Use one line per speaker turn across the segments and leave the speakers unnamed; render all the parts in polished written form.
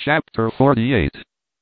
Chapter 48.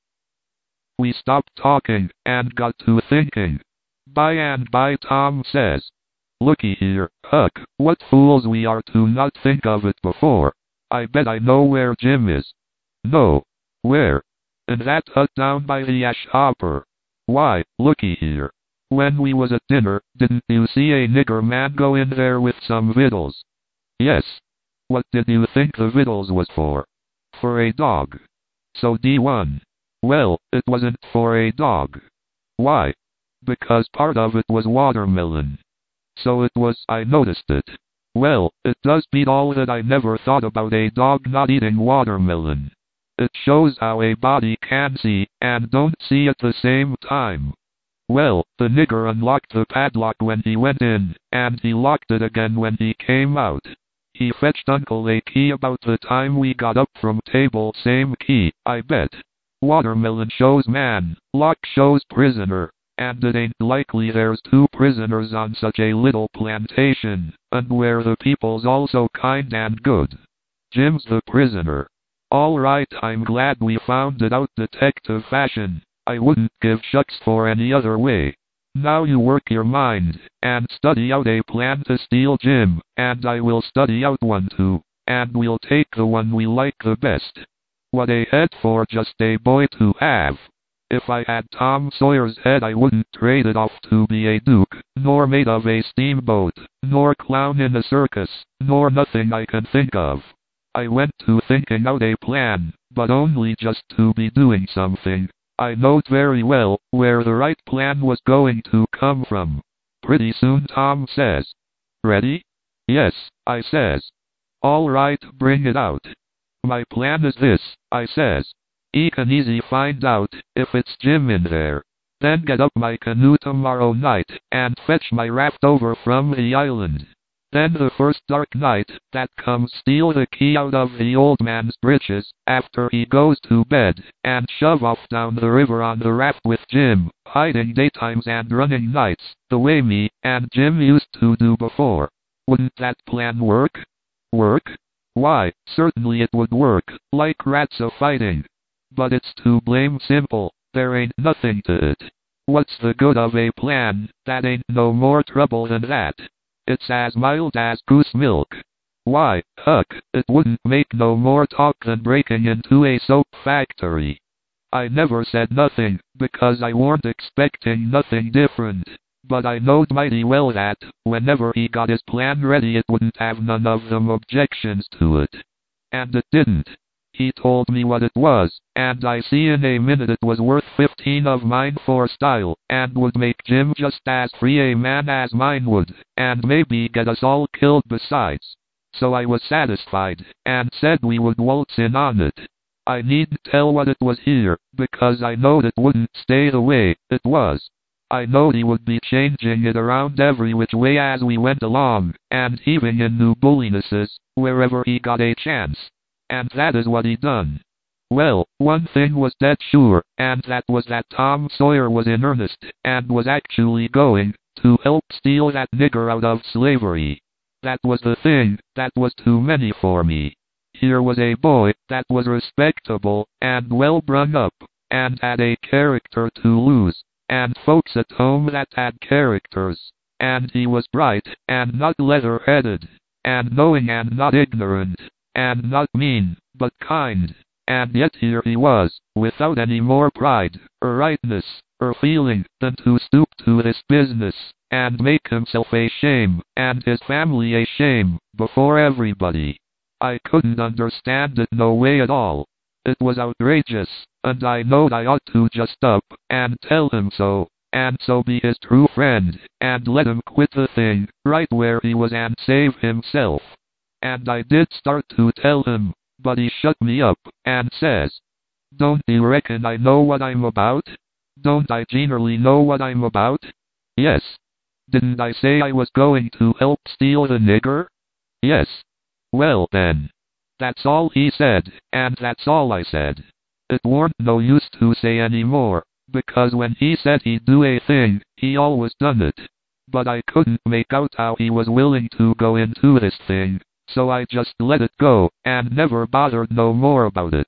We stopped talking, and got to thinking. By and by Tom says, "Looky here, Huck, what fools we are to not think of it before. I bet I know where Jim is." "No. Where?" "In that hut down by the ash hopper." "Why, looky here. When we was at dinner, didn't you see a nigger man go in there with some victuals?" "Yes." "What did you think the victuals was for?" "For a dog." "So D1. "Well, it wasn't for a dog." "Why?" "Because part of it was watermelon." "So it was. I noticed it." "Well, it does beat all that I never thought about a dog not eating watermelon. It shows how a body can see, and don't see at the same time." "Well, the nigger unlocked the padlock when he went in, and he locked it again when he came out. He fetched Uncle a key about the time we got up from table. Same key, I bet. Watermelon shows man, lock shows prisoner, and it ain't likely there's two prisoners on such a little plantation, and where the people's also kind and good. Jim's the prisoner. All right, I'm glad we found it out detective fashion. I wouldn't give shucks for any other way. Now you work your mind, and study out a plan to steal Jim, and I will study out one too, and we'll take the one we like the best. What a head for just a boy to have. If I had Tom Sawyer's head I wouldn't trade it off to be a duke, nor mate of a steamboat, nor clown in a circus, nor nothing I can think of. I went to thinking out a plan, but only just to be doing something. I knowed very well where the right plan was going to come from. Pretty soon Tom says, "Ready?" "Yes," I says. "All right, bring it out." "My plan is this," I says. "E can easy find out if it's Jim in there. Then get up my canoe tomorrow night, and fetch my raft over from the island. Then the first dark night that comes steal the key out of the old man's breeches after he goes to bed, and shove off down the river on the raft with Jim, hiding daytimes and running nights, the way me and Jim used to do before. Wouldn't that plan work?" "Work? Why, certainly it would work, like rats a-fighting. But it's too blame simple, there ain't nothing to it. What's the good of a plan that ain't no more trouble than that? It's as mild as goose milk. Why, Huck, it wouldn't make no more talk than breaking into a soap factory." I never said nothing, because I warn't expecting nothing different. But I knowed mighty well that, whenever he got his plan ready it wouldn't have none of them objections to it. And it didn't. He told me what it was, and I see in a minute it was worth 15 of mine for style, and would make Jim just as free a man as mine would, and maybe get us all killed besides. So I was satisfied, and said we would waltz in on it. I needn't tell what it was here, because I knowed it wouldn't stay the way it was. I knowed he would be changing it around every which way as we went along, and heaving in new bullinesses, wherever he got a chance. And that is what he done. Well, one thing was dead sure, and that was that Tom Sawyer was in earnest, and was actually going to help steal that nigger out of slavery. That was the thing that was too many for me. Here was a boy that was respectable, and well brung up, and had a character to lose, and folks at home that had characters, and he was bright, and not leather-headed, and knowing and not ignorant, and not mean, but kind, and yet here he was, without any more pride, or rightness, or feeling, than to stoop to this business, and make himself a shame, and his family a shame, before everybody. I couldn't understand it no way at all. It was outrageous, and I knowed I ought to just up, and tell him so, and so be his true friend, and let him quit the thing, right where he was and save himself. And I did start to tell him, but he shut me up, and says, "Don't you reckon I know what I'm about? Don't I generally know what I'm about?" "Yes." "Didn't I say I was going to help steal the nigger?" "Yes." "Well then. That's all he said, and that's all I said. It warn't no use to say any more, because when he said he'd do a thing, he always done it. But I couldn't make out how he was willing to go into this thing. So I just let it go, and never bothered no more about it.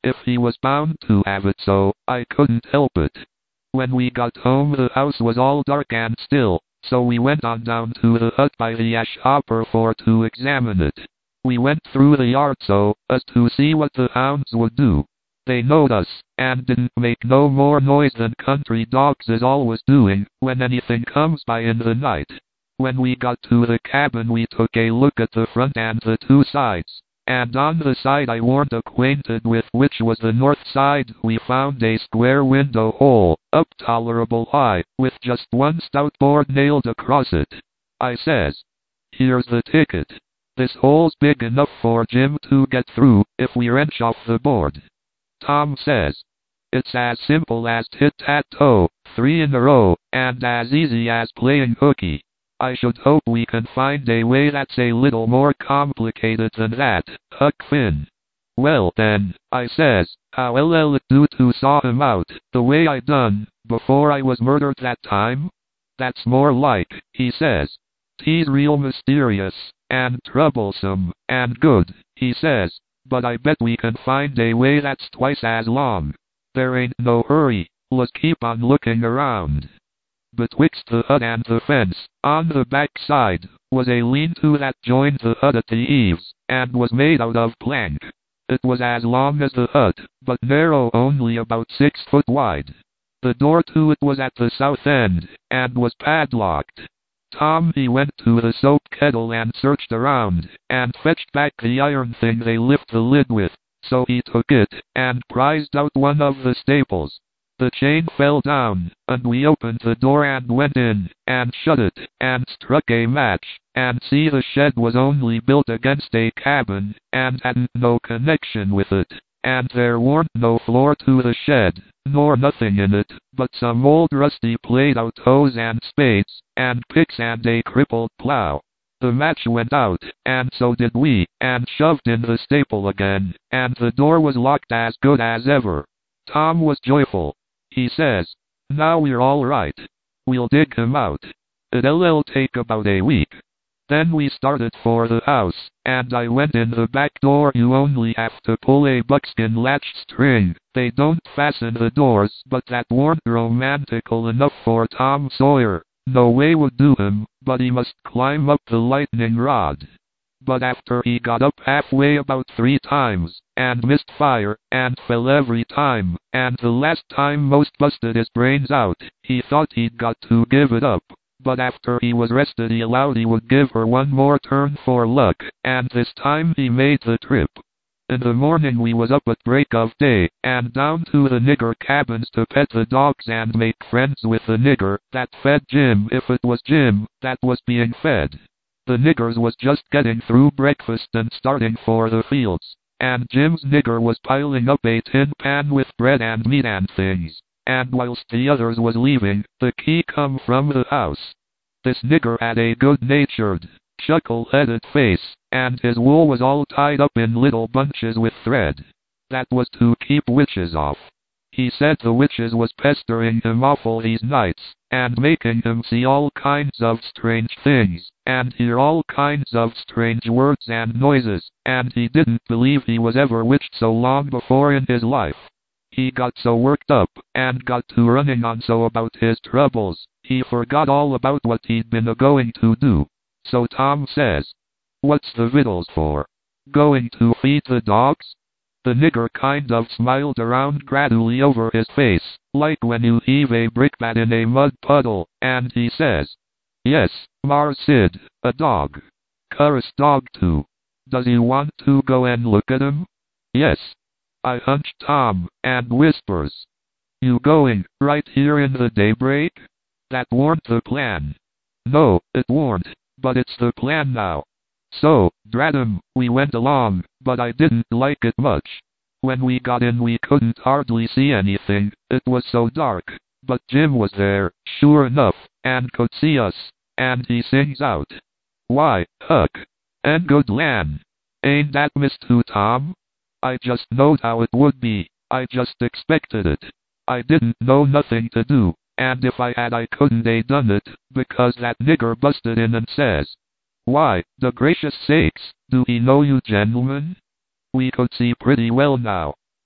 If he was bound to have it so, I couldn't help it. When we got home the house was all dark and still, so we went on down to the hut by the ash hopper for to examine it. We went through the yard so as to see what the hounds would do. They knowed us, and didn't make no more noise than country dogs is always doing when anything comes by in the night. When we got to the cabin we took a look at the front and the two sides, and on the side I warn't acquainted with, which was the north side, we found a square window hole, up tolerable high, with just one stout board nailed across it. I says, "Here's the ticket. This hole's big enough for Jim to get through if we wrench off the board." Tom says, "It's as simple as tit-tat-toe, 3 in a row, and as easy as playing hooky. I should hope we can find a way that's a little more complicated than that, Huck Finn." "Well then," I says, "how'll it do to saw him out, the way I done, before I was murdered that time?" "That's more like," he says. "'Tis real mysterious, and troublesome, and good," he says, "but I bet we can find a way that's twice as long. There ain't no hurry, let's keep on looking around." Betwixt the hut and the fence, on the back side, was a lean-to that joined the hut at the eaves, and was made out of plank. It was as long as the hut, but narrow, only about 6 foot wide. The door to it was at the south end, and was padlocked. Tom he went to the soap kettle and searched around, and fetched back the iron thing they lift the lid with, so he took it, and prized out one of the staples. The chain fell down, and we opened the door and went in, and shut it, and struck a match, and see the shed was only built against a cabin, and hadn't no connection with it, and there warn't no floor to the shed, nor nothing in it, but some old rusty played-out hoes and spades, and picks and a crippled plow. The match went out, and so did we, and shoved in the staple again, and the door was locked as good as ever. Tom was joyful. He says, "Now we're all right. We'll dig him out. It'll take about a week." Then we started for the house, and I went in the back door. You only have to pull a buckskin latch string. They don't fasten the doors, but that warn't romantical enough for Tom Sawyer. No way would do him, but he must climb up the lightning rod. But after he got up halfway about 3 times, and missed fire, and fell every time, and the last time most busted his brains out, he thought he'd got to give it up. But after he was rested he allowed he would give her one more turn for luck, and this time he made the trip. In the morning we was up at break of day, and down to the nigger cabins to pet the dogs and make friends with the nigger that fed Jim, if it was Jim that was being fed. The niggers was just getting through breakfast and starting for the fields, and Jim's nigger was piling up a tin pan with bread and meat and things, and whilst the others was leaving, the key come from the house. This nigger had a good-natured, chuckle-headed face, and his wool was all tied up in little bunches with thread. That was to keep witches off. He said the witches was pestering him awful these nights, and making him see all kinds of strange things, and hear all kinds of strange words and noises, and he didn't believe he was ever witched so long before in his life. He got so worked up, and got to running on so about his troubles, he forgot all about what he'd been a-going to do. So Tom says, "What's the victuals for? Going to feed the dogs?" The nigger kind of smiled around gradually over his face, like when you heave a brickbat in a mud puddle, and he says, "Yes, Mars Sid, a dog. Curus dog too. Does you want to go and look at him?" "Yes." I hunched Tom, and whispers, "You going, right here in the daybreak?" That warn't the plan. No, it warn't, but it's the plan now. So, drat 'em, we went along, but I didn't like it much. When we got in we couldn't hardly see anything, it was so dark, but Jim was there, sure enough, and could see us, and he sings out, "Why, Huck, and good land, ain't that Miss Two, Tom? I just knowed how it would be, I just expected it. I didn't know nothing to do, and if I had I couldn't a-done it, because that nigger busted in and says, 'Why, the gracious sakes, do he know you gentlemen?' We could see pretty well now.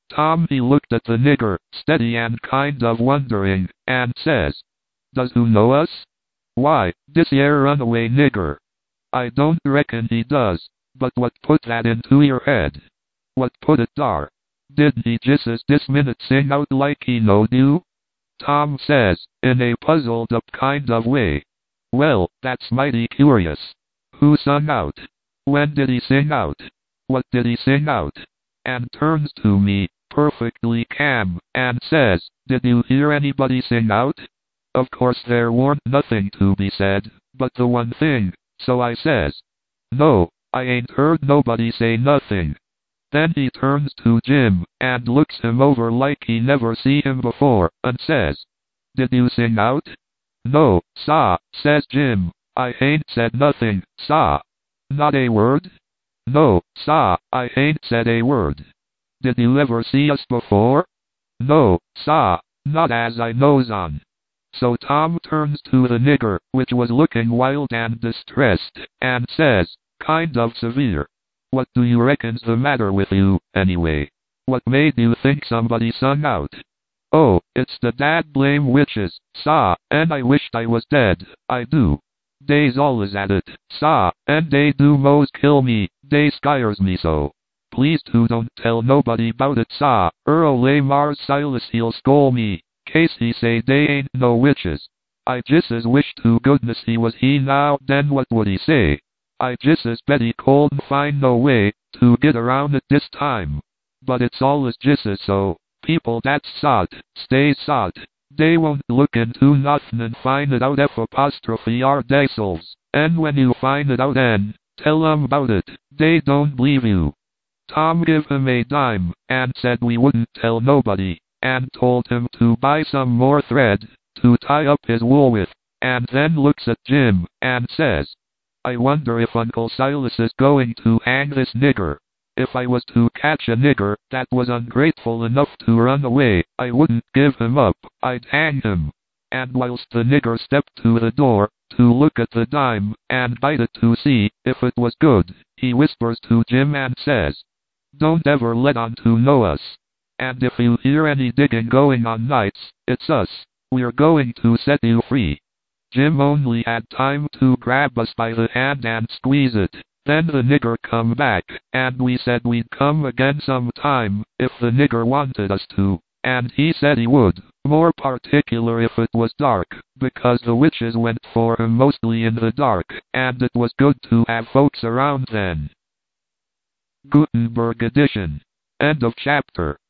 Tom he looked at the nigger, steady and kind of wondering, and says, "Does who know us?" "Why, dis yer runaway nigger." "I don't reckon he does, but what put that into your head?" "What put it dar? Didn't he just as dis minute sing out like he knowed you?" Tom says, in a puzzled up kind of way, "Well, that's mighty curious. Who sung out? When did he sing out? What did he sing out?" And turns to me, perfectly calm, and says, "Did you hear anybody sing out?" Of course there warn't nothing to be said, but the one thing, so I says, "No, I ain't heard nobody say nothing." Then he turns to Jim, and looks him over like he never see him before, and says, "Did you sing out?" "No, sah," says Jim, "I hain't said nothing, sah." "Not a word?" "No, sah, I hain't said a word." "Did you ever see us before?" "No, sah, not as I knows on." So Tom turns to the nigger, which was looking wild and distressed, and says, kind of severe, "What do you reckon's the matter with you, anyway? What made you think somebody sung out?" "Oh, it's the dad blame witches, sah, and I wisht I was dead, I do. Dey's allus at it, sah, and dey do mos kill me, dey skyers me so. Please to don't tell nobody 'bout it, sah, ole Mars Silas he'll scol me, case he say dey ain't no witches. I jes' as wish to goodness he was he now, then what would he say? I jes' as bet he couldn't find no way to get around it dis time. But it's allus jes' as so. People that's sot, stays sot. Dey won't look into nothin' and find it out F''r deyselves, and when you find it out and tell 'em 'bout it, dey don't believe you." Tom give him a dime, and said we wouldn't tell nobody, and told him to buy some more thread to tie up his wool with, and then looks at Jim, and says, "I wonder if Uncle Silas is going to hang this nigger. If I was to catch a nigger that was ungrateful enough to run away, I wouldn't give him up, I'd hang him." And whilst the nigger stepped to the door, to look at the dime, and bite it to see if it was good, he whispers to Jim and says, "Don't ever let on to know us. And if you hear any digging going on nights, it's us. We're going to set you free." Jim only had time to grab us by the hand and squeeze it. Then the nigger come back, and we said we'd come again some time, if the nigger wanted us to, and he said he would, more particular if it was dark, because the witches went for him mostly in the dark, and it was good to have folks around then. Gutenberg edition. End of chapter.